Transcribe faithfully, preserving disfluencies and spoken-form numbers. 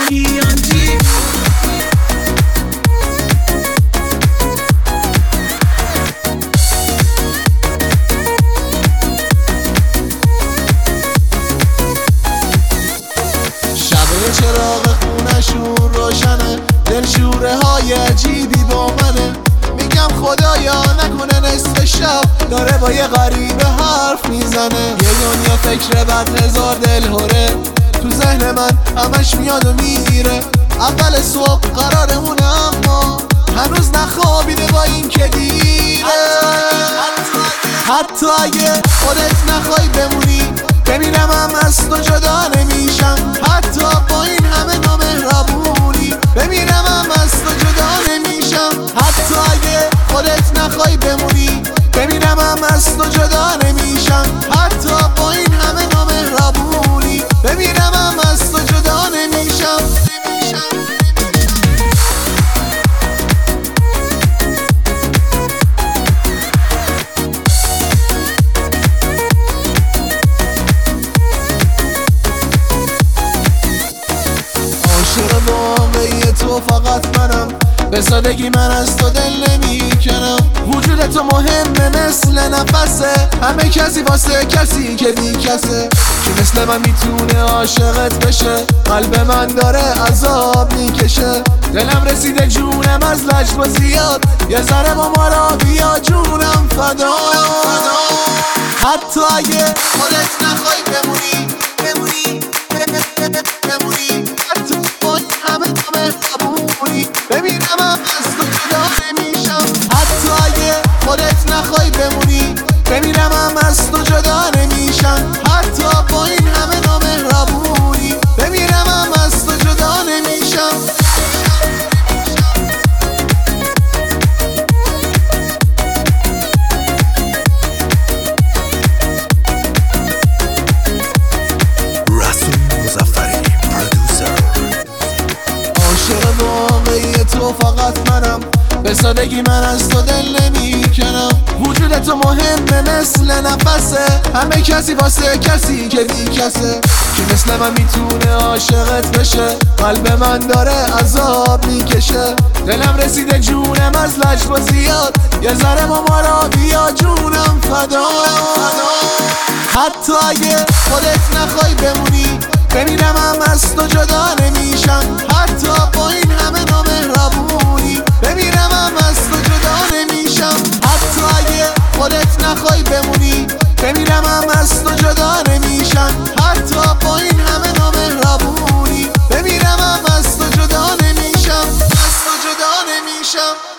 کیانجی. شبه چراغ خونشون روشنه، دلشوره های عجیبی با منه. میگم خدایا نکنه نصف شب داره با یه غریبه حرف میزنه. یه دنیا فکر بد هزار دل هره تو ذهن من همش میاد و میره. اول صبح قرارمونه اما هنوز نخوابیده با این که دیره. حتی اگه خودت نخوای بمونی بمیرم هم از تو جدا نمیشم. حتی با این همه نامهربونی بمیرم هم از تو جدا نمیشم. حتی اگه خودت نخوای بمونی بمیرم هم از تو جدا نمیشم. حتی با این همه نامهربونی بمیرم هم از تو جدا نمیشم. عاشق واقعی تو فقط منم، به سادگی من از تو دل نمیکنم. وجود تو مهمه مثل نفسه، همه کسی واسه کسی که بی کسه. کی مثل من میتونه عاشقت بشه؟ قلب من داره عذاب میکشه. دلم رسیده جونم از لجب و زیاد، یه ذره با ما را بیا جونم فدا. حتی اگه خودت نخوای بمونی بمونی بمونی، حتی با این همه نامهربونی بمیرم هم از تو جدا نمیشم. حتی اگه خودت نخوای بمونی بمیرم هم از تو جدا نمیشم. حتی با این همه نامهربونی بمیرم هم از تو جدا نمیشم. عاشق واقعی تو فقط منم، به سادگی من از تو دل نمیکنم. وجود تو مهمه مثل نفسه، همه کسی واسه کسی که بی کسه. کی مثل من میتونه عاشقت بشه؟ قلب من داره عذاب میکشه. دلم رسیده جونم از لجب و زیاد، یه ذره با ما را بیا جونم فدا. حتی اگه خودت نخوای بمونی بمیرم هم از تو جدا نمیشم. حتی با این همه نامهربونی بمیرم هم از تو جدا نمیشم. حتی اگه خودت نخوای بمونی بمیرم هم از تو جدا نمیشم. حتی با این همه نامهربونی بمیرم هم از تو جدا نمیشم. از تو جدا نمیشم.